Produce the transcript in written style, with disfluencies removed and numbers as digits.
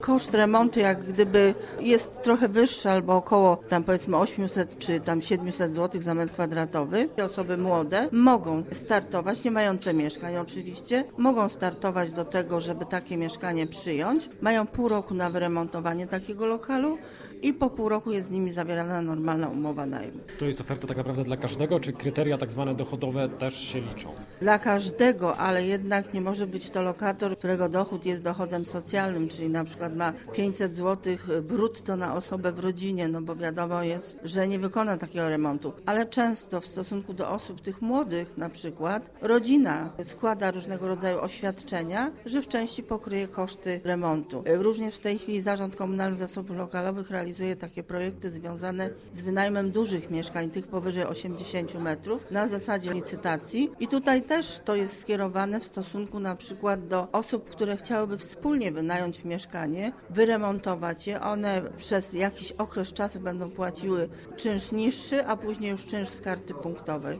Koszt remontu jak gdyby jest trochę wyższy albo około tam powiedzmy 800 czy tam 700 zł za metr kwadratowy. Osoby młode mogą startować, nie mające mieszkań oczywiście, mogą startować do tego, żeby takie mieszkanie przyjąć. Mają pół roku na wyremontowanie takiego lokalu i po pół roku jest z nimi zawierana normalna umowa najmu. To jest oferta tak naprawdę dla każdego, czy kryteria tak zwane dochodowe też się liczą? Dla każdego, ale jednak nie może być to lokator, którego dochód jest dochodem socjalnym, czyli na przykład ma 500 zł brutto na osobę w rodzinie, no bo wiadomo jest, że nie wykona takiego remontu. Ale często w stosunku do osób tych młodych na przykład, rodzina składa różnego rodzaju oświadczenia, że w części pokryje koszty remontu. Również w tej chwili Zarząd Komunalnych Zasobów Lokalowych realizuje takie projekty związane z wynajmem dużych mieszkań, tych powyżej 80 metrów, na zasadzie licytacji. I tutaj też to jest skierowane w stosunku na przykład do osób, które chciałyby wspólnie wynająć mieszkanie, wyremontować je. One przez jakiś okres czasu będą płaciły czynsz niższy, a później już czynsz z karty punktowej.